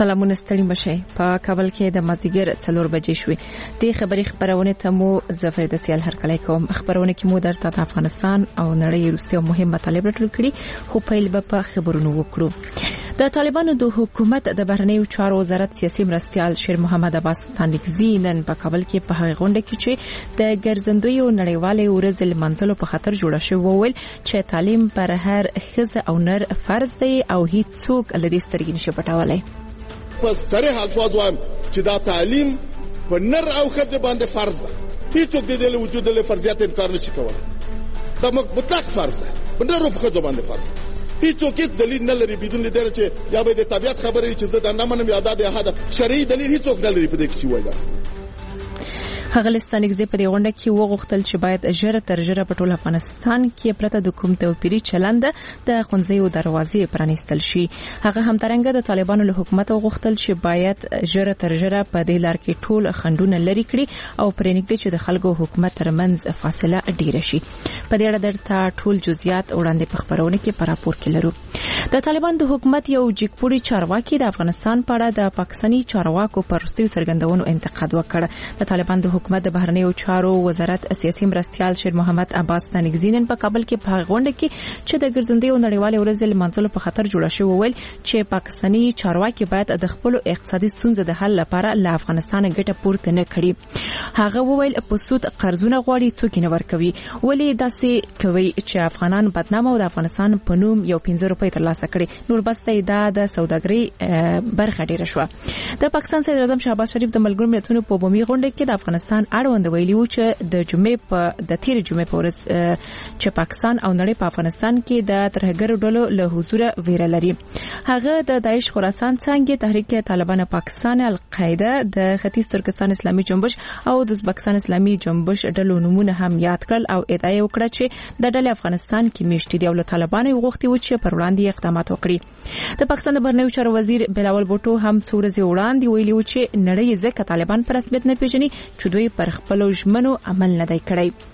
سلامونه ستړي مشه په کابل کې د مازیګر 4 بجې شوې د خبري خبرونه ته مو ظفر د سیال هرکلی کوم خبرونه کې مو درته د افغانستان او نړۍ وروستي مهم مطالب راټول کړي خو پیل به په خبرونو وکړو د طالبانو د حکومت د بهرنیو چارو وزارت سیاسي مرستيال شیر محمد عباس تانیکزی نن په کابل کې په هغه غونډه کې چې د ګرځندوی نړیوالې ورځ لمانځلو په خاطر جوړه شوې وویل چې تعلیم پر هر ښځه او نر فرض دی او هیڅ څوک لدې سترګې نشي پټولای په صریح الفاظ وایم چې دا تعلیم په نر او ښځه باندې فرض ده. هیڅوک د دې وجود له فرضیت انکار نشي کولای. دا مطلق فرض ده. په نر او ښځه باندې فرض ده. هیڅوک هیڅ دلیل نه لري بدون دې چې یا به د طبيعت خبرې چې زه د نامنم یاد ده هدا شرعي دلیل هیڅوک نه لري په دې کې وایي. هغه لستانګزي په دې غونډه کې وغوښتل چې باید ژر تر ژره په ټول افغانستان کې پرته د کوم توپیري چلند د خونځیو دروازې پرانیستل شي. هغه هم ترنګ د طالبانو له حکومت وغوښتل چې باید ژر تر ژره په دې لار کې ټول خندونه لري کړي او پرېنګدي چې د خلکو حکومت ترمنځ فاصله ډیره شي. په دې اړه درته ټول جزئیات وړاندې په خبرونه کې په راپور کې لرو. د طالبان د حکومت یو جګپوړي چارواکي د افغانستان په اړه د پاکستاني چارواکو پر وروستیو څرګندونو انتقاد وکړ. د طالبان د حکومت د بهرنیو چارو وزارت سیاسي مرستيال شیر محمد عباس تانیکزی نن په کابل کې په غونډه کې چې د ګرځندوی نړیوالې ورځ لمانځلو په خاطر جوړه شوې وویل چې پاکستاني چارواکي باید د خپل اقتصادي ستونزو د حل لپاره له افغانستان ګټه پورته نه کړي. هغه وویل په سود قرضونه غواړي څوک نه ورکوي ولې داسې کوي چې افغانان بدنامه او د افغانستان په نوم یو 15 روپۍ ترلاسه کړي. نور بسته دا د سوداګرۍ برخه ډیره شو. د پاکستان صدر اعظم شهباز شریف د ملګرو ملتونو په بومي غونډه کې د افغانستان اړوند ویلي و چې د تیر جمعې په ورځ چې پاکستان او نړۍ په افغانستان کې د ترهګرو ډلو له حضور ویره لري. هغه د داعش خراسان څنګه تحریک طالبان پاکستان القاعده د ختیځ ترکستان اسلامي جنبش او د ازبکستان اسلامي جنبش ډلو نمونه هم یاد کړل او ادعا وکړه چې د ډلې افغانستان کې میشتي دی او له طالبان غوښتي و چې پر وړاندې اقدامات وکړي. د پاکستان د بهرنیو چارو وزیر بلاول بوټو هم څو ورځې وړاندې ویلي و چې نړۍ ځکه طالبان پر رسمیت نه پیژني چې دوی پر خپل ژمنو عمل نه دی کړی.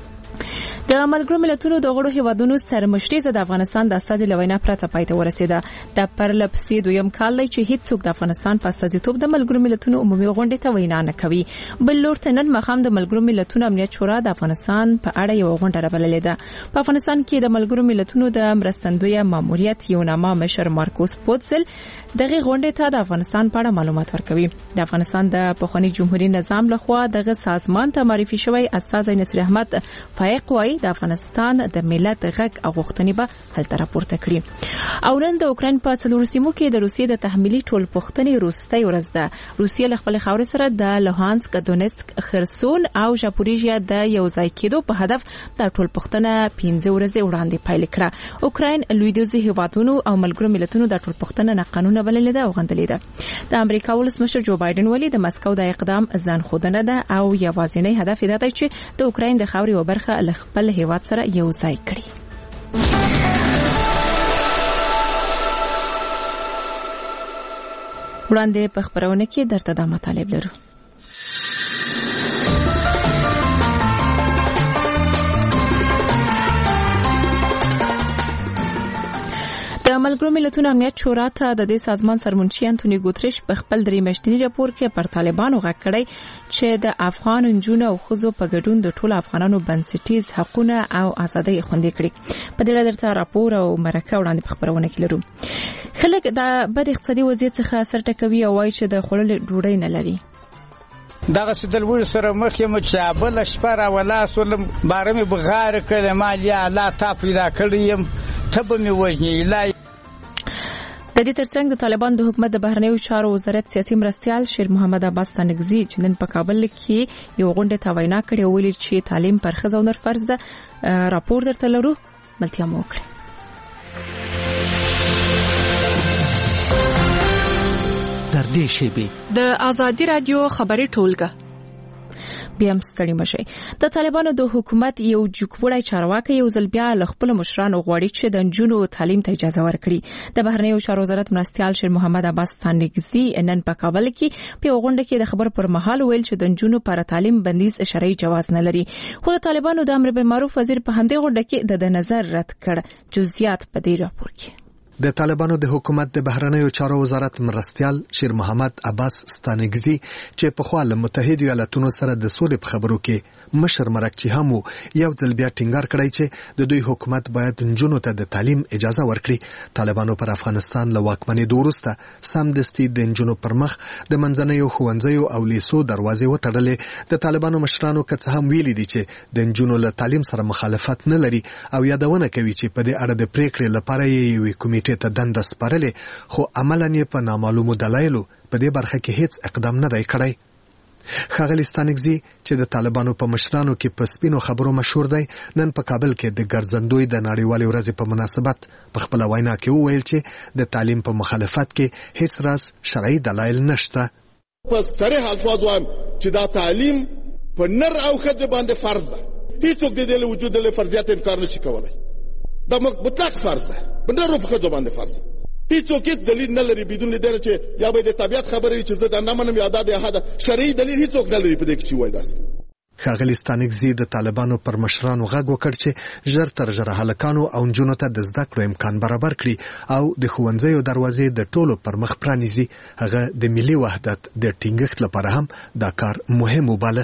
د ملګرو ملتونو د غړو هیوادونو سرمشري د افغانستان د استازي لوینا پرته پاتې ورسېده. د پرلپسې دویم کال دی چې هیڅ څوک د افغانستان په استازیتوب د ملګرو ملتونو عمومي غونډې ته وینا نه کوي. بل لور ته نن مخام د ملګرو ملتونو امنیت شورا د افغانستان په اړه یو غونډه رابللې ده. په افغانستان کې د ملګرو ملتونو د مرستندوی ماموریت یو نامه مشر مارکوس پوتسل دغه غونډې ته د افغانستان په اړه معلومات ورکوي. د افغانستان د پخوانی جمهوریت نظام لخوا دغه سازمان ته معرفي شوی استاد نصیر احمد فائق وايي د افغانستان د ملت غږ او غوښتنې به هلته راپورته کړي. او نن د اوکرين په څلورو سیمو کې د روسیې د تحمیلي ټولپوښتنې وروستۍ ورځ ده. روسیې له خپل خاورې سره د لوهانسک، دونیتسک، خرسون او ژاپوریژیا د یو ځای کېدو په هدف د ټولپوښتنه 15 ورځې وړاندې پیل کړه. اوکراین لویدیځي هیوادونو او ملګرو ملتونو د ټولپوښتنه نه قانون بللې ده او غندلې ده. د امریکا ولسمشر جو بایدن ویلي د مسکو د اقدام ځان خودنه ده او یوازینی هدف دا دی چې د اوکراین د خاورې او برخه له خپل هیواد سره یو ځای کړي. وړاندې په خبرونه کې درته دا مطالب لرو. د ملګرو ملتونو امنیت شورا ته د دې سازمان سرمنشي انټونی ګوتریش په خپل درې میاشتني راپور کې پر طالبانو غږ کړی چې د افغان نجونو او ښځو په ګډون د ټولو افغانانو بنسټیز حقونه او ازادۍ خوندي کړي. په دې اړه درته راپور او مرکه وړاندې په خبرونه کې لرو. خلک د بد اقتصادي وضعیت څخه سر ټکوي او وایي چې د خوړل ډوډۍ نه لري. دغه سدلور سره مخ یم چې بل شپره ولا سولم بارمه بغار کړه مالیا لا تا پیدا کړیم تبه می وژنی. د دې ترڅنګ د طالبان د حکومت د بهرنیو چارو وزارت سیاسي مرستيال شیر محمد عباس تانیکزی چې نن په کابل کې یو غونډه ته وینا کړې ویل چې تعلیم پر ښځو او نر فرض ده. راپور درته لرو ملتیا مو وکړه. در دې شیبه د ازادي رادیو خبري ټولګه بیا هم ستړي مشي. د طالبانو د حکومت یو جګپوړی چارواکي یو ځل بیا له خپل مشرانو غواړي چې د نجونو تعلیم ته اجازه ورکړي. د بهرنیو چارو وزارت مرستيال شیر محمد عباس تانیکزی نن په کابل کې په غونډه کې د خبر پر مهال ویل چې د نجونو پر تعلیم بندیز شرعي جواز نه لري. خو د طالبانو د امر بالمعروف وزیر په همدې غونډه کې د نظر رد کړ. جزئیات په دې راپور کې. د طالبانو د حکومت د بهرنیو چارو وزارت مرستیال شیر محمد عباس ستانګزي چې په خپل متحده ایالاتونو سره د سولې په خبرو کې مشر مرکچی هم یو ځل بیا ټینګار کړی چې د دوی حکومت باید نجونو ته د تعلیم اجازه ورکړي. طالبانو پر افغانستان له واکمنۍ وروسته سمدستي د نجونو پر مخ د منځنیو ښوونځیو او لیسو دروازې وتړلې. د طالبانو مشرانو که څه هم ویلي دي چې د نجونو له تعلیم سره مخالفت نه لري او یادونه کوي چې په دې اړه د پریکړې لپاره یې کمیټې ته دنده سپارلې، خو عملاً یې په نامعلومو دلایلو په دې برخه کې هیڅ اقدام نه دی کړی. ښاغلي ستانګزي چې د طالبانو په مشرانو کې په سپینو خبرو مشهور دی، نن په کابل کې د ګرځندوی د نړیوالې ورځې په مناسبت په خپل وینا کې وویل چې د تعلیم په مخالفت کې هیڅ راز شرعي دلایل نشته. په صریح الفاظ وایم چې دا تعلیم په نر او ښځه باندې فرض ده. هیڅوک د دې له وجود له فرضیت انکار نشي کولای. دا مطلق فرض ده، په نر او ښځه باندې فرض ده. هیڅوک هیڅ دلیل نه لري بدون دې چې یا به د طبيعت خبرې چې زه دا نه منم یا دا د احد شرعي دلیل هیڅوک نه لري په دې کې چې وایي داست. ښاغلي ستانګزي د طالبانو پر مشرانو غږ وکړ چې ژر تر ژره هلکانو او نجونو ته د زده کړو امکان برابر کړي او د ښوونځیو دروازې د ټولو پر مخ پرانیزي. هغه د ملي وحدت د ټینګښت لپاره هم دا کار مهم وباله.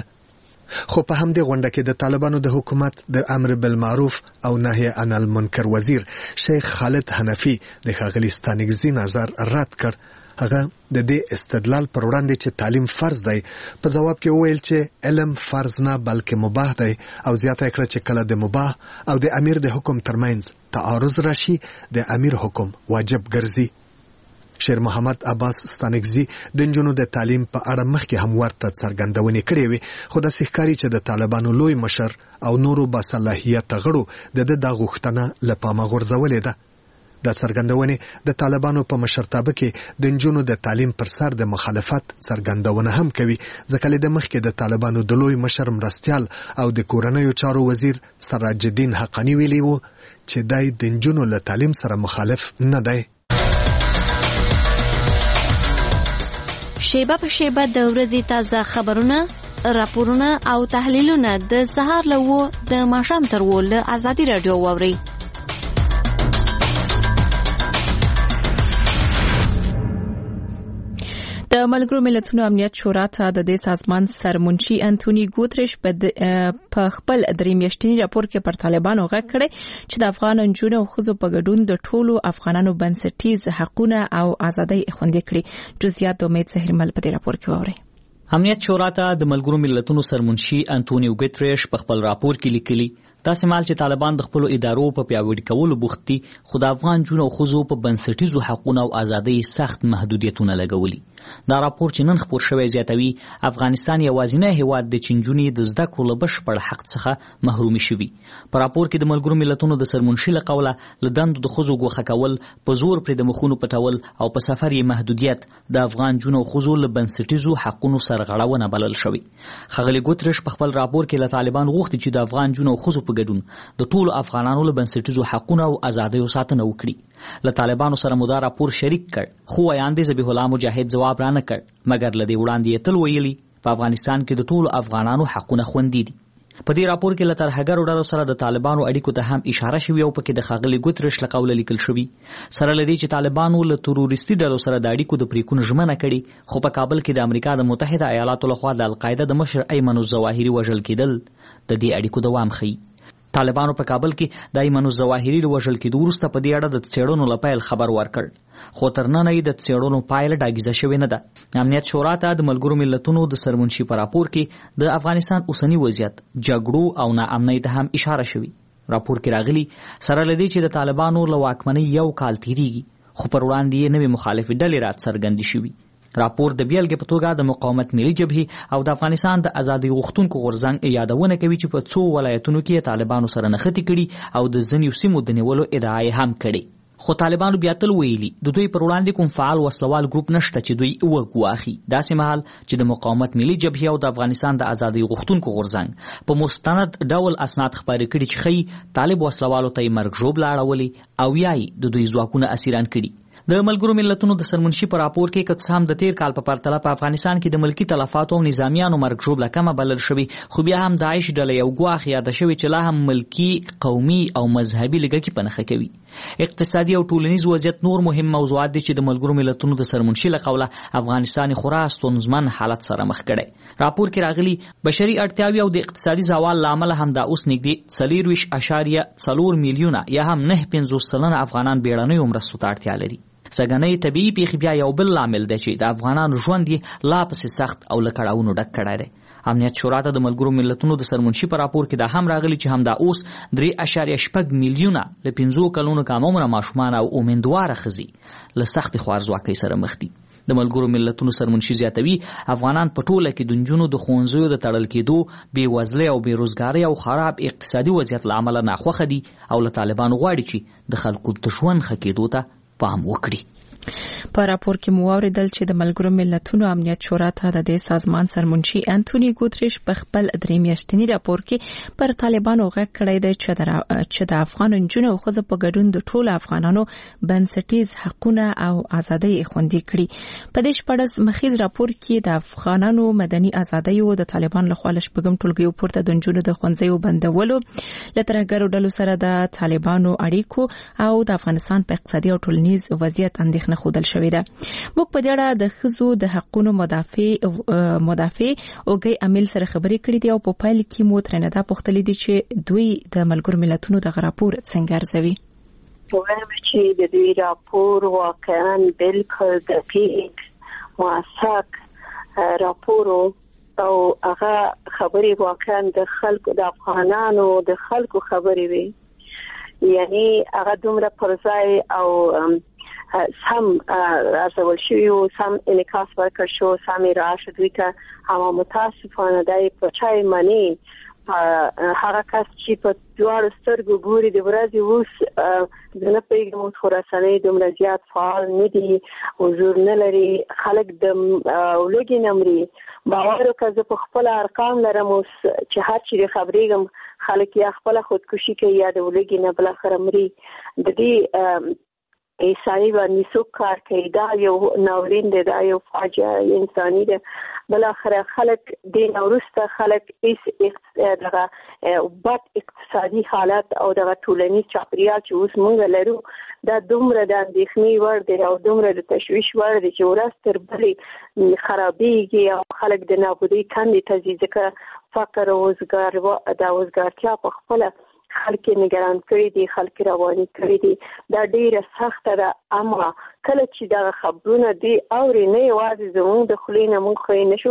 خو په همدې غونډه کې د طالبانو د حکومت د امر بالمعروف او نهي عن المنکر وزیر شیخ خالد حنفي د ښاغلي ستانګزي نظر رد کړ. هغه د دې استدلال پر وړاندې چې تعلیم فرض دی په جواب کې وویل چې علم فرض نه بلکې مباح دی او زیاته کړه چې کله د مباح او د امیر د حکم ترمنځ تعارض راشي د امیر حکم واجب ګرځي. شیر محمد عباس ستانګزي د نجونو د تعلیم په اړه مخکې هم ورته څرګندونې کړې وې، خو د ښکاري چې د طالبانو لوی مشر او نورو باصلاحیت غړو د غوښتنه له پامه غورځولې ده. د څرګندونې د طالبانو په مشرتابه کې د نجونو د تعلیم پر سر د مخالفت څرګندونه هم کوي، ځکه له مخکې د طالبانو د لوی مشر مرستیال او د کورنیو چارو وزیر سراج الدین حقانی ویلي وو چې دای د نجونو له تعلیم سره مخالف نه دی. شیبه په شیبه د ورځې تازه خبرونه، راپورونه او تحلیلونه د سهار له 9 د ماښام تر 10 له ازادي رادیو واورئ. د ملګرو ملتونو امنیت شورا ته د دې سازمان سرمنشي انټونی ګوتریش په خپل درې میاشتني راپور کې پر طالبانو غږ کړی چې د افغان نجونو او ښځو په ګډون د ټولو افغانانو بنسټیز حقونه او ازادۍ خوندي کړي. جزئیات د امید زهرمل په دې راپور کې واورئ. امنیت شورا ته د ملګرو ملتونو سرمنشي انټونی ګوتریش په خپل راپور کې لیکلي داسې مال چې طالبان د خپل ادارو په پیاوړي کولو بوخت دي، خو د افغان جنو او ښځو په بنسټیزو حقوقو او ازادۍ سخت محدودیتونه لګولي. دا راپور چې نن خپور شوی زیاتوي افغانستان یوازینی هیواد دی چې نجونې د زده کړو له بشپړ حق څخه محرومي شوي. په راپور کې د ملګرو ملتونو د سرمنشي له قوله له دندو د ښځو ګوښه کول، په زور پرې د مخونو پټول او په سفر یې محدودیت د افغان جنو او ښځو له بنسټیزو حقوقو سرغړونه بلل شوی. ښاغلي ګوتریش په خپل راپور کې له طالبان غوښتي چې د افغان جنو او ښځو په ګډون د ټولو افغانانو له بنسټیزو حقوقو او ازادیو ساتنه وکړي. له طالبانو سره مو دا راپور شریک کړ، خو ویاندې ذبیح الله مجاهد ځواب رانه کړ، مګر له دې وړاندې یې تل ویلي په افغانستان کې د ټولو افغانانو حقونه خوندي دي. په دې راپور کې له ترهګرو ډلو سره د طالبانو اړیکو ته هم اشاره شوې او پکې د ښاغلي ګوتریش له قوله لیکل شوي سره له دې چې طالبانو له تروریستي ډلو سره د اړیکو د پریکون ژمنه کړي، خو په کابل کې د امریکا د متحده ایالاتو لخوا د القاعده د مشر ایمن الظواهري وژل کېدل د دې اړیکو دوام ښيي. طالبانو په کابل کې د ایمن الظواهري وژل کېدو وروسته په دې اړه د څېړنو لپاره خبر ورکړ، خو تر نن یې د څېړنو پایله ډاګیزه شوې نه ده. امنیت شورا ته د ملګرو ملتونو د سرمنشي په راپور کې د افغانستان اوسنی وضعیت، جګړو او ناامنۍ ته هم اشاره شوې. راپور کې راغلي سره لدی چې د طالبانو له واکمنۍ یو کال تیریږي، خو پر وړاندې یې نوې مخالفې ډلې راڅرګندې شوي. راپور د بیلګې په توګه د مقاومت ملي جبهې او د افغانستان د ازادۍ غوښتونکو غورځنګ یادونه کوي چې په څو ولایتونو کې طالبانو سره نښتې کړي او د ځینو سیمو د نیولو ادعا یې هم کړې. خو طالبانو بیا تل ویلي د دوی پر وړاندې کوم فعال وسلوال ګروپ نشته چې دوی وګواخي، داسې مهال چې د مقاومت ملي جبهې او د افغانستان د ازادۍ غوښتونکو غورځنګ په مستند ډول اسناد خپاره کړي چې ښیي طالب وسلوالو ته یې مرګ ژوبله اړولې او یا یې د دوی ځواکونه اسیران کړي. د ملګرو ملتونو د سرمنشي په راپور کې که څه هم د تیر کال په پرتله په افغانستان کې د ملکی تلفاتو او نظامیانو مرګ ژوبله کمه بلل شوې، خو بیا هم داعش ډله یو ګواښ یاده شوې چې لا هم ملکی، قومي او مذهبي لږکي په نښه کوي. اقتصادي او ټولنیز وضعیت نور مهم موضوعات دي چې د ملګرو ملتونو د سرمنشي له قوله افغانستان خورا ستونزمن حالت سره مخ کړي. راپور کې راغلي بشري اړتیاوې او د اقتصادي زوال لامل هم دا اوس نږدې 4.4 میلیونه یا هم 9.50 افغانان بیړنیو مرستو ته اړتیا لري. سګنۍ طبيعي پیښې بیا یو بل لامل دی چې د افغانانو ژوند یې لا پسې سخت او له کړاوونو ډک کړی دی. امنیت شورا ته د ملګرو ملتونو د سرمنشي په راپور کې دا هم راغلی چې همدا اوس 3.8 میلیونه له 15 کلونو کم عمره ماشومان او امیندواره ښځې له سختې خوارځواکۍ سره مخ دي. د ملګرو ملتونو سرمنشي زیاتوي افغانان په ټوله کې د نجونو د ښوونځیو د تړل کېدو، بېوزلۍ او بېروزګارۍ او خراب اقتصادي وضعیت له امله ناخوښه دي او له طالبانو غواړي چې د خلکو د ژوند ښه کېدو ته پام وکړي. په راپور کې مو واوریدل چې د ملګرو ملتونو امنیت شورا ته د دې سازمان سرمنشي انټونی ګوتریش په خپل درې میاشتني راپور کې پر طالبانو غږ کړی دی چې د افغان نجونو او ښځو په ګډون د ټولو افغانانو بنسټیز حقونه او ازادۍ خوندي کړي. په دې شپږ مخیز راپور کې د افغانانو مدني ازادۍ او د طالبان له خوا له شپږم ټولګیو پورته د نجونو د ښوونځیو بندولو، له ترهګرو ډلو سره د طالبانو اړیکو او د افغانستان په اقتصادي او ټولنیز وضعیت اندېښنه خودل شوې ده. موږ په دې اړه د ښځو د حقوقو مدافع اوګي امیل سره خبرې کړې دي او په پایل کې مو ترنه دا پوښتلې دي چې دوی د ملګرو ملتونو د راپور څنګه ارزوي. وایم چې د دوی راپور واقعا بالکل دقیق موثق راپور او هغه خبرې واقعا د خلکو د افغانانو د خلکو خبرې وي، یعنی هغه دومره پرځای او سم ارزول شوی او سم انعکاس ورکړ شو، سم راشه دوی ته هم متاسفانه دای په چای معنی هغه کس چې په دوه سترګو ګوري د ورځې اوس د نه پیغام خراساني دومره زیات فعال نه دي، حضور نه لري، خلک د ولګي نمري باور وکړه په خپل ارقام لرم اوس چې هر چیرې خبرېږم خلک یا خپل خودکشي کوي یا د ولګي نه بل اخر مري. د دې ایسایی باندې څوک کار کوي، دا یو ناورین دی، دا یو فاجعه انساني ده. بل اخر خلک د نورسته خلک دغه بد اقتصادي حالت او دغه ټولنیز چاپیریال چې اوس موږ لرو دا دومره د اندېښنې وړ دی او دومره د تشویش وړ دی چې ورځ تر بلې خرابېږي او خلک د نابودۍ کندې ته ځي، ځکه فقر او وزګارتیا په خپله خلک نگران کړي دي، خلک رواني کړي دي. دا ډیره سخته ده، اما کله چې دا خبرونه دي اوري نه یوازې زموږ د خلې نه موږ خو نه شو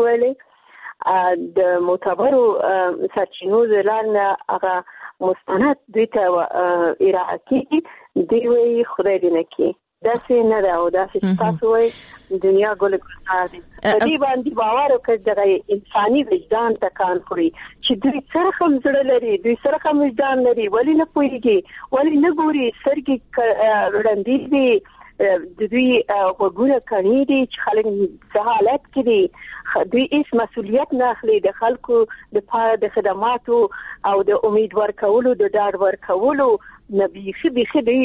ویلې، د معتبرو سرچینو ځلانه هغه مستند دوی ته ارائه کیږي، دوی وایي خدای دې نه کړي داسې نه ده او داسې تاسو وایي دنیا ګل ګلزار دي. په دې باندې باور وکړئ دغه انساني وجدان تکان خوري چې دوی سره هم زړه لري، دوی سره هم وجدان لري، ولې نه پوهېږي، ولې نه ګوري، سترګې ړندې دي، د دوی غوږونه کڼي دي چې خلک څه حالت کې دي، دوی هیڅ مسؤلیت نه اخلي د خلکو دپاره د خدماتو او د امید ورکولو د ډاډ ورکولو نه بیخي دوی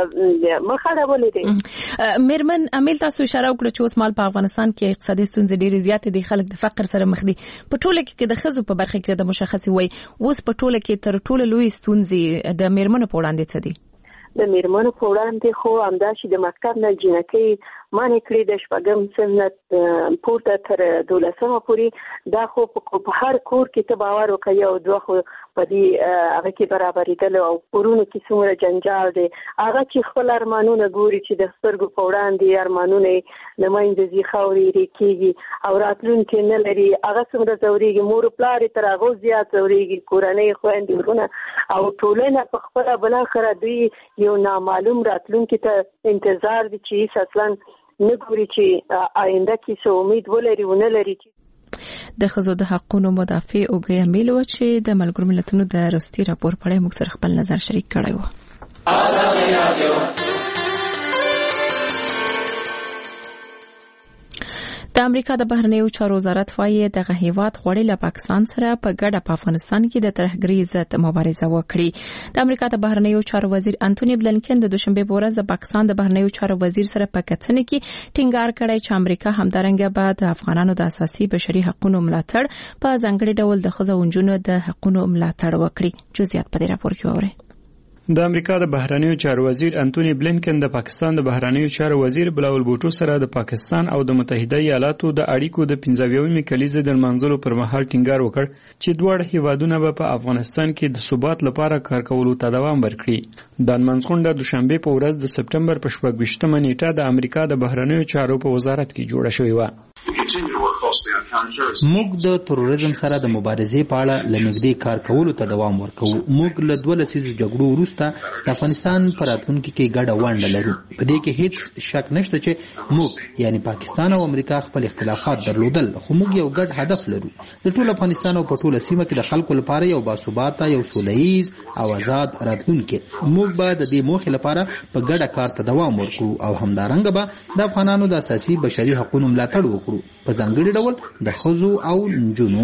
مخه راولې دي. میرمن امیل تاسو اشاره وکړه چې اوس مال په افغانستان کې اقتصادي ستونزې ډېرې زیاتې دي، خلک د فقر سره مخ دي. په ټوله کې د ښځو په برخه کې د مشخصي وای اوس په ټوله کې تر ټولو لوی ستونزې د میرمنو په وړاندې څه دي؟ د میرمنو په وړاندې خو همدا چې د مکتب نه جنکۍ مانې کړي د شپږم صنف پورته تر 12مه پورې، دا خو په هر کور کې ته باور وکړي او دوه خو په دې هغه کې برابرېدل او کورونو کې څومره جنجال دی، هغه چې خپل ارمانونه ګوري چې د سترګو په وړاندې ارمانونه یې له منځه ځي، خاورې کېږي او راتلونکی نه لري، هغه څومره ځورېږي، مور و پلار یې تر هغو زیات ځورېږي، کورنۍ خویندې ورونه او ټولنه په خپله بالاخره دوی یو نامعلوم راتلونکي ته انتظار دي چې هیڅ اصلا نه ګوري چې آینده کې څه امید ولري ونه لري. د ښځو د حقوقو مدافع اوګي امیل و چې د ملګرو ملتونو د وروستي راپور په اړه موږ سره خپل نظر شریک کړی و. د امریکا د بهرنیو چارو وزارت وايي دغه هیواد غوړي له پاکستان سره په ګډه په افغانستان کې د ترهګرۍ ضد مبارزه وکړي. د امریکا د بهرنیو چارو وزیر انټونی بلنکن د دوشنبه په ورځ د پاکستان د بهرنیو چارو وزیر سره په کتنه کې ټینګار کړی چې امریکا همدارنګه به د افغانانو د اساسي بشري حقوقو ملاتړ په ځانګړي ډول د ښځو او نجونو د حقوقو ملاتړ وکړي. جزئیات په دې راپور کې وره. د امریکا د بهرنیو چارو وزیر انټونی بلینکن د پاکستان د بهرنیو چارو وزیر بلاول بوټو سره د پاکستان او د متحده ایالاتو د اړیکو د 15مې کلیزې د منځلو پر مهال ټینګار وکړ چې دواړه هیوادونه به په افغانستان کې د ثبات لپاره کار کولو ته دوام ورکړي. د منځغونډه دوشنبه په ورځ د سپټمبر په 28مه نیټه د امریکا د بهرنیو چارو په وزارت کې جوړه شوې و. موږ د تروریزم سره د مبارزې په اړه لنږدې کار کولو ته دوام ورکوو. موږ له 2 لسیزو جګړو وروسته د افغانستان په راتلونکي کې ګډه ونډه لرو. په دې کې هیڅ شک نشته چې موږ یعنی پاکستان او امریکا خپل اختلافات درلودل، خو موږ یو ګډ هدف لرو. د ټول افغانستان او په ټوله سیمه کې د خلکو لپاره یو باثباته، یو سولیز او آزاد راتلونکی. موږ به د دې موخې لپاره په ګډه کار ته دوام ورکړو او همدارنګه به د افغانانو د اساسي بشري حقوقو ملاتړ وکړو، په ځانګړي ډول د ښځو او نجونو.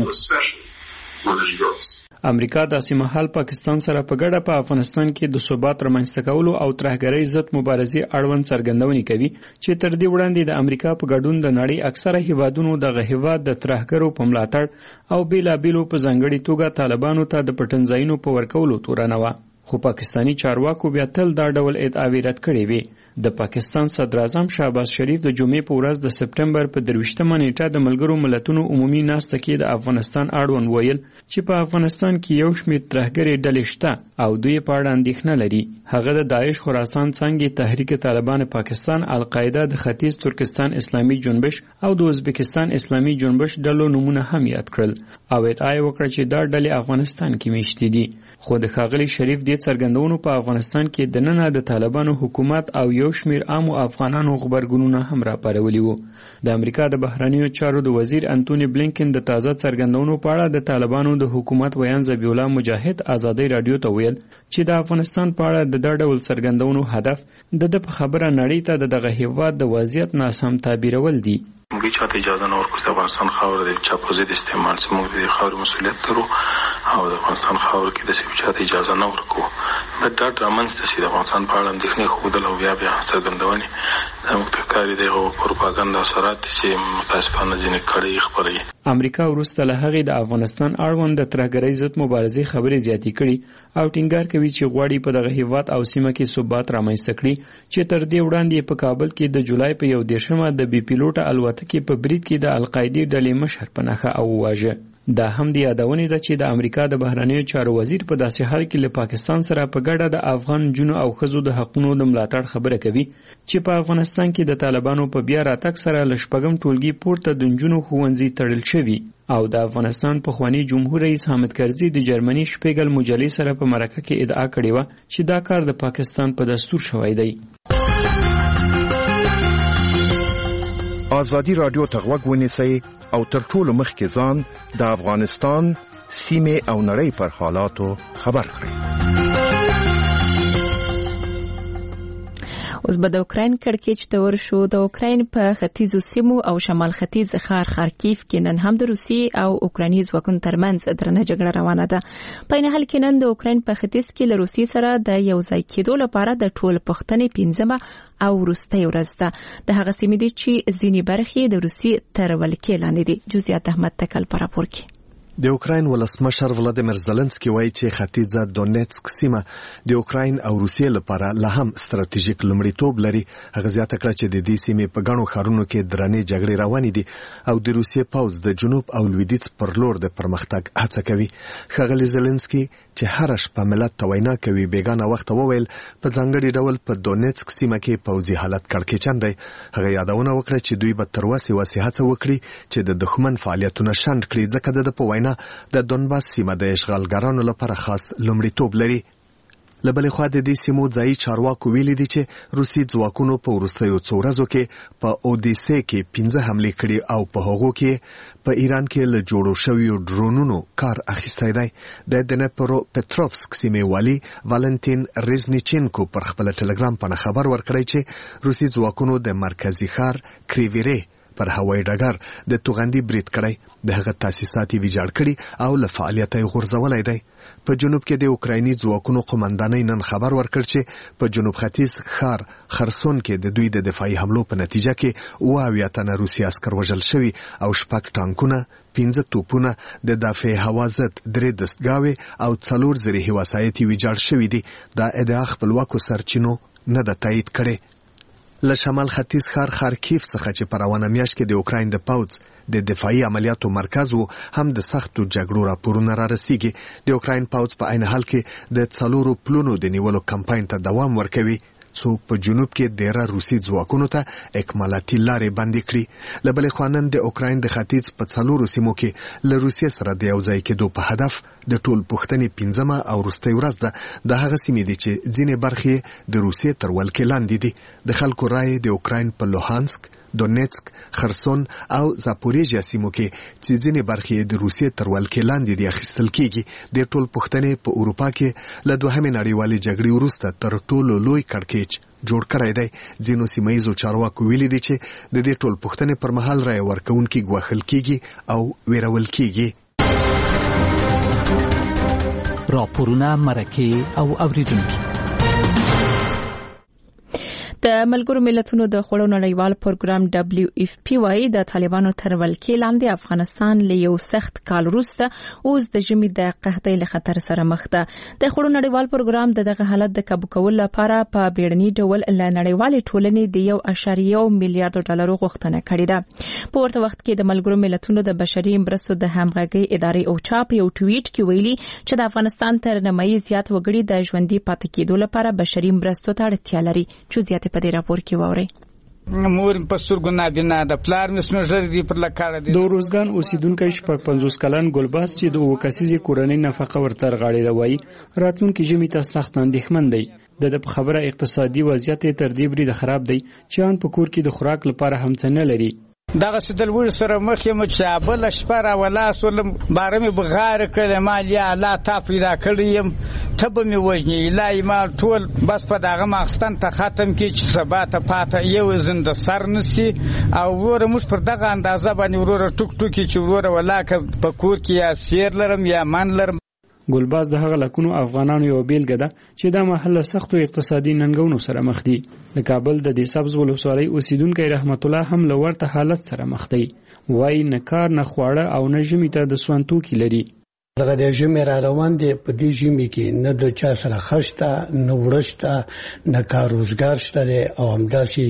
امریکا د سیمهال پاکستان سره په ګډه په افغانستان کې د ثبات رامنځته کولو او ترهګرۍ ضد مبارزې اړوند څرګندونې کوي چې تر دې وړاندې د امریکا په ګډون د نړۍ اکثره هیوادونو دغه هیواد د ترهګرو په ملاتړ او بیلابیلو په ځانګړي توګه طالبانو ته د پټنځایونو په ورکولو تورنه وه. خو پاکستانی چارواکو بیا تل دا ډول ادعاوې رد کړې وي. د پاکستان صدر اعظم شهباز شریف د جمعې په ورځ د سپټمبر په 23مه نیټه د ملګرو ملتونو عمومي ناسته کې د افغانستان اړوند ویل چې په افغانستان کې یو شمېر ترهګرې ډلې شته او دوی په اړه اندېښنه لري. هغه د داعش خراسان څانګې تحریک طالبان پاکستان، القاعده، د ختیځ ترکستان اسلامي جنبش او د ازبکستان اسلامي جنبش ډلو نمونه هم یاد کړل او ادعا وکړه چې دا ډلې افغانستان کې میشتې دي. خو د ښاغلي شریف دې څرګندونو په افغانستان کې دننه د طالبانو حکومت او یو شمیر عامو افغانانو خبرګونونه هم راپارولي وو. د امریکا د بهرنیو چارو د وزیر انټونی بلینکن د تازه څرګندونو په اړه د طالبانو د حکومت ویان ذبیح الله مجاهد ازادۍ رادیو ته ویل چې د افغانستان په اړه د دا ډول څرګندونو هدف د په خبره نړۍ ته دغه هیواد د وضعیت ناسم تعبیرول دي. موږ چاته اجازه نه ورکوو چې افغانستان خاوره د چا په ضد استعمال شي. موږ د خاورې مسؤلیت لرو او د افغانستان خاوره کې د چاته اجازه نه ورکوو. باید ډاډ رامنځته شي د افغانستان په اړه اندېښنې ښودل او بیا څرګندونې دا موږ ته ښکاري دغه پروپاګاندا اثرات چې متاسفانه ځینې کړۍ خپروي. امریکا وروسته له هغې د افغانستان اړوند د ترهګرۍ ضد مبارزې خبرې زیاتې کړي او ټینګار کوي چې غواړي په دغه هیواد او سیمه کې ثبات رامنځته کړي چې تر دې وړاندې په کابل کې د جولای په 1 د بي پیلوټه الوتکې په برید کې د القاعدې ډلې مشر په نښه او واژه. دا هم د یادونې ده چې د امریکا د بهرنیو چارو وزیر په داسې حال کې له پاکستان سره په ګډه د افغان نجونو او ښځو د حقونو د ملاتړ خبره کوي چې په افغانستان کې د طالبانو په بیا راتګ سره له 6م ټولګي پورته د نجونو ښوونځي تړل شوي او د افغانستان پخوانی جمهور رئیس حامد کرزي د جرمني شپیګل مجلې سره په مرکه کې ادعا کړې وه چې دا کار د پاکستان په دستور شوی دی. آزادی رادیو ته غوږ ونیسئ او تر ټولو مخکې ځان د افغانستان سیمې او نړۍ پر حالاتو خبر کړئ. اوس به د اوکراین کړکېچ ته ورشو. د اوکراین په ختیځو سیمو او شمال ختیځ ښار خارکیف کې نن هم د روسي او اوکرایني ځواکونو ترمنځ درنه جګړه روانه ده. په این حال کې نن د اوکراین په ختیځ کې له روسي سره د یو ځای کېدو لپاره د ټول پښتنې 15مه او وروستۍ ورځ ده. د هغه سیمې دي چې ځینې برخې د روسي تر ولکې لاندې دي. جزئیات احمد تکل په راپور کې. د اوکراین ولسمشر ولادیمیر زلنسکي وایي چې ختیځه دونیتسک سیمه د اوکراین او روسیې لپاره لا هم ستراتیژیک لومړیتوب لري. هغه زیاته کړه چې د دې سیمې په ګڼو ښارونو کې درنې جګړې روانې دي او د روسیې پوځ د جنوب او لویدیځ پر لور د پرمختګ هڅه کوي. ښاغلي زلنسکي چې هر شپه ملت ته وینا کوي بیګانه وخت وویل په ځانګړي ډول په دونیتسک سیمه کې پوځي حالت کړکېچن دی. هغه یادونه وکړه چې دوی به تر وسې هڅه وکړي چې د دښمن فعالیتونه شنډ کړي ځکه د په وینا د دونباس سیمه د اشغالګرانو لپاره خاص لومړیتوب لري. له بلې خوا د دې سیمو ځایي چارواکو ویلي دي چې روسي ځواکونو په وروستیو څو ورځو کې په اودیسې کې 15 حملې کړي او په هغو کې په ایران کې له جوړو شویو ډرونونو کار اخیستی دی. د دنپرو پټروفسک سیمې والي والنتین ریزنیچینکو پر خپل ټلګرام باندې خبر ورکړی چې روسي ځواکونو د مرکزي ښار کریویری پر هوایي ډګر د توغندي برید کړی، د هغه تاسیسات ویجاړ کړي او له فعالیت یې غورځولای دی. په جنوب کې د اوکرایني ځواکونو قومندانۍ نن خبر ورکړ چې په جنوب ختیځ ښار خرسون کې د دوی د دفاعي حملو په نتیجه کې 78 تنه روسي عسکر وژل شوي او 6 ټانکونه، 15 توپونه، د دافع هوا ضد 3 دستګاوې او 4 زرهي وسایط ویجاړ شوي دي. دا ادعا خپلواکو سرچینو نه ده تایید کړې. له شمال ختیځ ښار خارکیف څخه چې په روانه میاشت کې د اوکراین د پوځ د دفاعي عملیاتو مرکز وو هم د سختو جګړو راپورونه را رسیږي. د اوکراین پوځ په عین حال کې د 4 پلونو د نیولو کمپاین ته دوام ورکوي څو په جنوب کې ډیره روسي ځواکونو ته اکمالاتي لارې بندې کړي. له بلې خوا نن د اوکراین د ختیځ په 4 سیمو کې له روسیې سره د یو ځای کېدو په هدف د ټول پوښتنې 15مه او وروستۍ ورځ ده. د هغه سیمې دي چې ځینې برخې د روسیې تر ولکې لاندې دي. د خلکو رایې د اوکراین په لوهانسک، دونیتسک، خرسون او زاپوریژیا سیمو کې چې ځینې برخې د روسیې تر ولکې لاندې دي اخیستل کیږي. د ټول پوښتنې په اروپا کې له دوهمې نړیوالې جګړې وروسته تر ټولو لوی کړکېچ جوړ کړی دی. ځینو سیمایي چارواکو ویلي دي چې د دې ټول پوښتنې پر مهال رایه ورکوونکي ګواښل کیږي او ویرول کیږي. راپورونه، مرکې او اوریدونکي. د ملګرو ملتونو د خوړو نړیوال پروګرام WFP وايي د طالبانو تر ولکې لاندې افغانستان له یو سخت کال وروسته اوس د ژمي د قحطۍ له خطر سره مخ ده. د خوړو نړیوال پروګرام دغه حالت د کابو کولو لپاره په بیړني ډول له نړیوالې ټولنې د 1.1 میلیارډ ډالر غوښتنه کړې ده. په ورته وخت کې د ملګرو ملتونو د بشري مرستو د همغږي ادارې اوچا په یو ټویټ کې ویلي چې د افغانستان تر نیمایي زیات وګړي د ژوندۍ پاتې کېدو لپاره بشري مرستو ته اړتیا لري. چې زیاتې په دې راپور کې ووري مور پستر ګنا بنا د پلار مسمجر دی پر لکاړه دی. د روزګان اوسیدونکو شپږ 50 کلن ګلباس چې د وکاسيزي کورنۍ نفقه ورتر غاړي وایي راتلونکي ژمي ته سخت اندېښمن دی. د خبره اقتصادي وضعیت تر دې بری د خراب دی چې ان په کور کې د خوراک لپاره هم څه نه لري. دغه سدلوړ سره مخ یم چې بل شپره ولا سولم بارمه بغار کړه مالیا لا تا پیدا کړیم تب می وژنی لای ما ټول بس په دغه ماخستان ته ختم کی چې سبا ته پاته یو زنده سر نسی او ور موږ پر دغه اندازه باندې ورور ټوک ټوکی چې ورور ولاکه په کور کې یا سیر لرم یا من لرم. ګلباز د هغه لکونو افغانانو یو بیلګه ده چې د محله سختو اقتصادي ننګونو سره مخ دي. د کابل د دې سبز ولسوالۍ اوسیدونکو رحمت الله هم لورته حالت سره مخ دی. وای نه کار نه خواړه او نه ژمي ته د سوانتو کې لري. دغه د ژمي را روان دي په دې ژمي کې نه د چا سره خشته نه ورشته نه کار روزګار شته او همداسي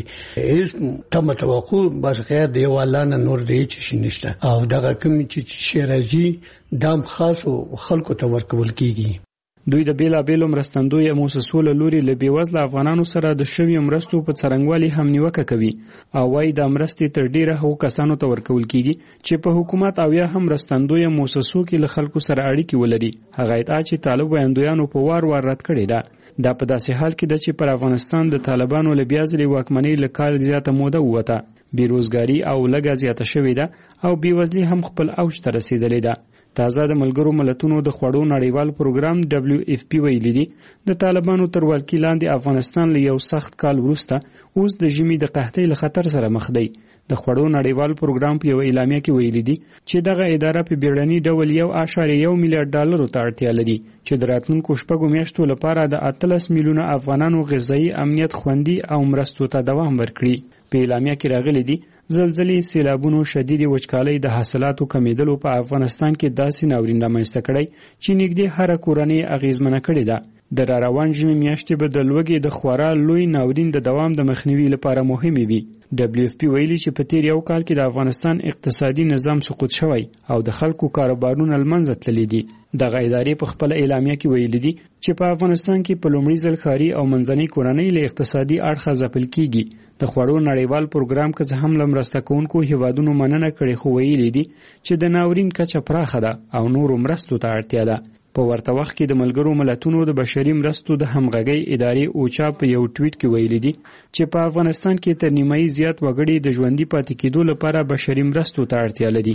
هیڅ تم توقع بس غیر دی والانه نور دی چې نشته او دغه کوم چې شیرازي دام خاص خلکو ته ورکول کیږي. دوی د بیلابیلو مرستندوی موسسو له لوري له بیوزله افغانانو سره د شوی مرستو په څرنګوالي هم نیوکه کوي او وايي د مرستې تر ډیره هغو کسانو ته ورکول کیږي چې په حکومت او یا هم مرستندوی موسسو کې له خلکو سره اړیکې ولري. هغه ادعا چې طالب ویاندویانو په وار رد کړې ده. دا په داسې حال کې ده چې پر افغانستان د طالبانو له بیا ځلې واکمنۍ له کال زیاته موده ووته. بیروزګاري او لږه زیاته شوې ده او بیوزلي هم خپل اوج ته رسیدلې ده. تازه د ملګرو ملتونو د خوړو نړیوال پروګرام WFP ویلي دي د طالبانو تر ولکې لاندې افغانستان له یو سخت کال وروسته اوس د ژمي د قحطۍ له خطر سره مخ دی. د خوړو نړیوال پروګرام په یو اعلامیه کې ویلي دي چې دغه اداره په بیړني ډول 1.1 میلیارډ ډالر ته اړتیا لري چې د راتلونکو شپږو میاشتو لپاره د 18 میلیونه افغانانو غذایی امنیت خوندي او مرستو ته دوام ورکړي. په اعلامیه کې راغلي دي زلزلې، سیلابونو، شدید وچکالۍ د حاصلاتو کمیدلو په افغانستان کې داسې ناورین رامنځته کړی چې نږدې هر کورنۍ اغیزمنه کړې ده. د راروان ژمي میاشتې به د لوږې د خورا لوی ناورین د دوام د مخنیوي لپاره مهمې وي. WFP ویلي چې په تیر یو کال کې د افغانستان اقتصادي نظام سقوط شوی او د خلکو کاروبارونه له منځه تللي دي. دغه ادارې په خپل اعلامیه کې ویلي دي چې په افغانستان کې په لومړي ځل ښاري او منځنۍ کورنۍ له اقتصادي اړخه ځپل کیږي. د خوړو نړیوال پروګرام که څه هم له مرسته کوونکو هیوادونو مننه کړې خو ویلي دي چې د ناورین کچه پراخه ده او نورو مرستو ته اړتیا ده. په ورته وخت کې د ملګرو ملتونو د بشري مرستو د همغږۍ ادارې اوچا په یو ټویټ کې ویلي دي چې په افغانستان کې تر نیمایي زیات وګړي د ژوندۍ پاتې کېدو لپاره بشري مرستو ته اړتیا لري.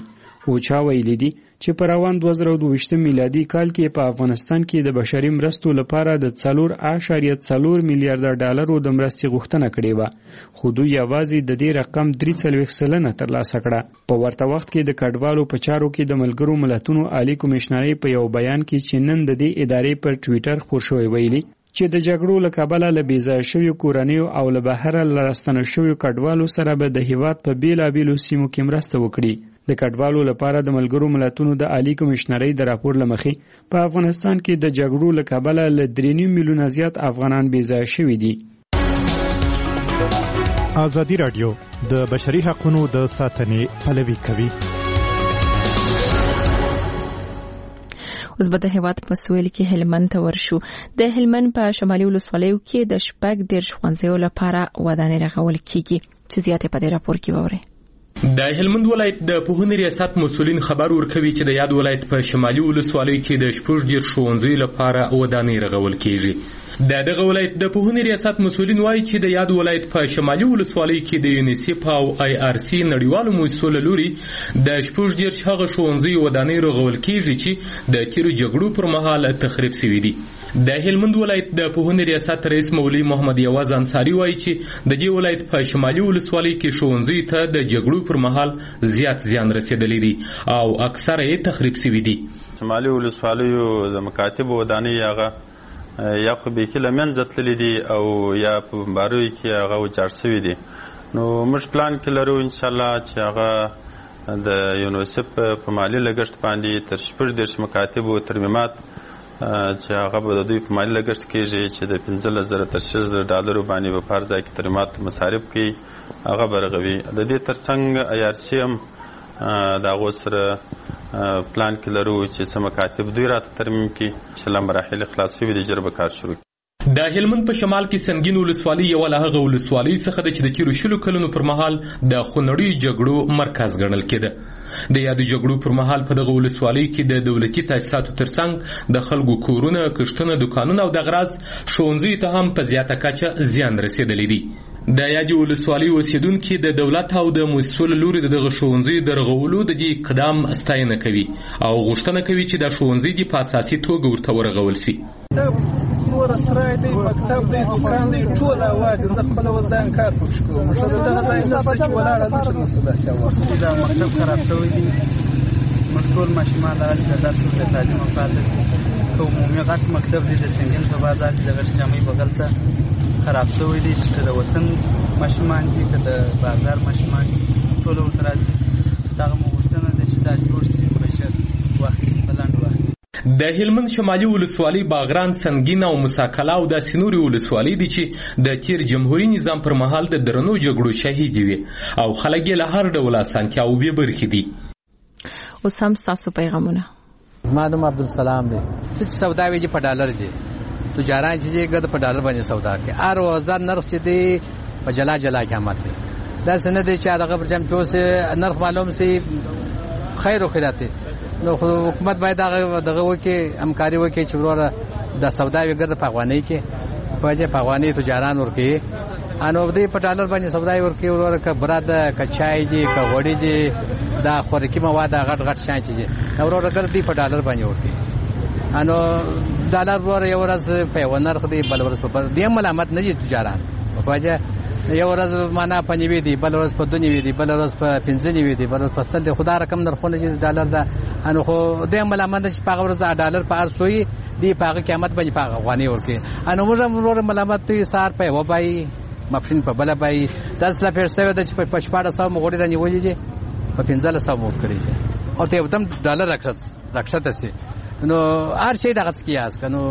اوچا ویلي دي چې په روان 2022 میلادي کال کې په افغانستان کې د بشري مرستو لپاره د 4.4 میلیارډ ډالرو د مرستې غوښتنه کړې وه، خو دوی یوازې د دې رقم 43% ترلاسه کړه. په ورته وخت کې د کډوالو په چارو کې د ملګرو ملتونو عالی کمشنرۍ په یو بیان کې چې نن د دې ادارې پر ټویټر خپور شوی ویلي چې د جګړو له کبله له بېځایه شویو کورنیو او له بهره له راستنه شویو کډوالو سره به د هیواد په بېلابېلو سیمو کې مرسته وکړي. د کډوالو لپاره د ملګرو ملتونو د عالی کمشنرۍ د راپور له مخې په افغانستان کې د جګړو له کبله له 3.5 میلیونه زیات افغانان بېځایه شوي دي. ازادي راډیو د بشري حقوقو د ساتنې پلوي کوي. اوس به د هیواد په سویل کې هلمند ته ورشو. د هلمند په شمالي ولسوالیو کې د 14 ښوونځیو لپاره ودانۍ رغول کیږي، چې زیاتې په دې راپور کې واورئ. د هلمند ولایت د پوهنې ریاست مسؤلین خبر ورکوي چې د یاد ولایت په شمالي ولسوالیو کې د 14 ښوونځیو لپاره ودانۍ رغول کیږي. دغه ولایت د پوهنې ریاست مسؤلین وایي چې د یاد ولایت په شمالي ولسوالیو کې د یونیسف او آی آر سی نړیوالو مؤسسو له لوري د 14 هغه ښوونځیو ودانۍ رغول کیږي چې د تیرو جګړو پر مهال تخریب شوي دي. د هلمند ولایت د پوهنې ریاست رئیس مولوي محمد یواز انصاری وایي چې د دې ولایت په شمالي ولسوالیو کې ښوونځیو ته د جګړو پر مهال زیات زیان رسیدلی دي او اکثره یې تخریب شوي دي. شمالي ولسوالیو د مکاتب ودانۍ هغه یا خو به کې لمنځه تللي دي او یا په بمباریو کې هغه وچاړ شوي دي. نو موږ پلان کې لرو انشاءالله چې هغه د یونیسف په مالي لګښت باندې تر 14 مکاتبو ترمیمات چې هغه به د دوی په مالي لګښت کېږي چې د 15,000 تر 6,000 ډالرو باندې به په هر ځای کې ترمیمات مصارف کوي، هغه به رغوي. د دې ترڅنګ آی آر سی هم د هغو سره پلان کې لرو چې څه مکاتب دوی راته ترمیم کړي چې له مراحل خلاص شوي دي، ژر به کار شروع کړي. د هلمند په شمال کې سنگین ولسوالي یو له هغه ولسوالۍ څخه ده چې د تیرو 20 کلونو پر مهال د خونړیو جګړو مرکز ګڼل کېده. د یادو جګړو پر مهال په دغه ولسوالۍ کې د دولتي تاسیساتو ترڅنګ د خلکو کورونه، کښتونه، دکانونه او د غراض ښوونځیو ته هم په زیاته کچه زیان رسېدلی دی. د یادې ولسوالۍ اوسیدونکي د دولت او د مؤسسو له لوري د دغه ښوونځیو د رغولو د دې اقدام ستاینه کوي او غوښتنه کوي چې دا ښوونځي دې په اساسي توګه ورته ورغول شي. نور سرای دی، مکتب دی، دکان دی، ټول اواز زه خپل وځم کار پکې کوم. شته دغه ځای نشته چې ولاړ نشم دا شاوه. دا مکتب خراب شوی دی. مټول ماشومان د درس او تعلیم لپاره عمومي غټ مکتب دی د سنگین په بازار کې د غټ جامع بغل ته خراب شوی دی چې د وطن ماشومان دي که د بازار ماشومان دي ټول ورته راځي. دغه مو غوښتنه ده چې دا جوړ شي په ژر وخت په لنډ وخت. د هلمند شمالي ولسوالۍ باغران، سنگین او مساکله او داسې نورې ولسوالۍ دي چې د تیر جمهوري نظام پر مهال د درنو جګړو شهیدې وي او خلک یې له هر ډول اسانتیاوو بې برخې دي. اوس هم ستاسو پیغامونه. زما نوم عبدالسلام دی. څه چې سودا وي په ډالر دي، تجاران چې ګد په ډالر باندې سودا کوي. هر وزن نرخ چې دی په جلا جلا قیمت دی. دا څه نه دی چې هغه پر جام توسه نرخ معلوم سي خیر او خیرات. نو حکومت باید دغه وکي همکاري وکي چې وروره د سودا وګړه په افغاني کې په ځای په افغاني تجاران ورکي انو دې په ډالر باندې سودا ورکي وروره ک براد ک چای دي ک وړي دي دا خوراکي مواد غټ غټ شان چیزه وروره ګرځي په ډالر باندې ورکي. انو ډالر وروره یو ورځ په ونرخ دی، بل ورځ په دې ملامت نه دي تجاران په ځای یو ورځ معنا په نیوي دي، بل ورځ په 2 دي، بل ورځ په 15 دي، بل ورځ په 100 خدا رقم نرخونه چې ډالر ده. انو خو د ملامت چې په ورځ ډالر په ارسوي دی په قیمت باندې په افغاني ورکي. انو موږ ملامت ته سار په وبای مفشن په بل بای 10 لپاره سوي د په 1400 مغوړي رانی وځي دي په 1500 مور کړی دي او ته ودم ډالر راکښته سي. نو هر شي دغه سکیاس کنو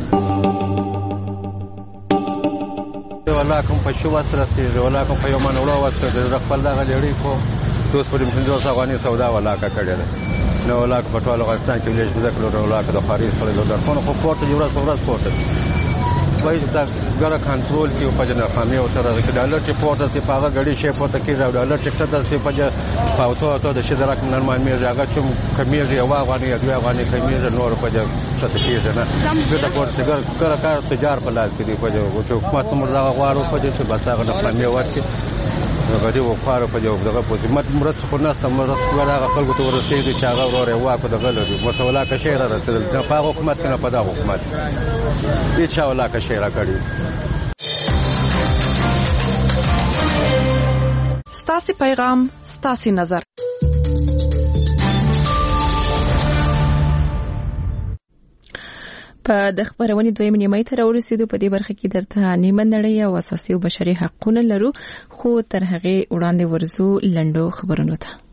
ولا کوم په شو واسطه ولا کوم په یو منوړو واسطه د خپل دغه لړۍ کو دوس په 1500 افغاني سودا ولا کا کړی ده. نو ولا په ټول افغانستان کې ولې ذکر ولا کا د خارج سره د درخونه خو پورته یو ورځ پورته وایي دا ګره کنټرول کې په ناکامي او سره د ډالر چې پورته چې پاغه غړي شي پورته کې دا ډالر چې څه د څه په پاوتو ته د شي درک نن مې راغی چې کمیږي او افغاني یا افغاني کمیږي نور په څه کېږي نه دا پورته ګره کار تجار په لاس کې دی په چې حکومت موږ دا غواړو په دې چې بساغه نه پامي ورکړي غریب او فار په جو دغه په حکومت مراد خو نه استمرت ورغه خلکو ته ورسېږي چې هغه ورور واکو د غلري مسولا کا شهر رسېدل د په حکومت کنه په دا حکومت هیڅ ولا کا شهر کړی ستاسو پیغام ستاسو نظر په د خبرونې دویم نیمه ته ورسېدو. په دې برخه کې درته نیمه نړۍ او اساسي او بشري حقوق لرو، خو تر هغه وړاندې ورزو لنډو خبرونو ته.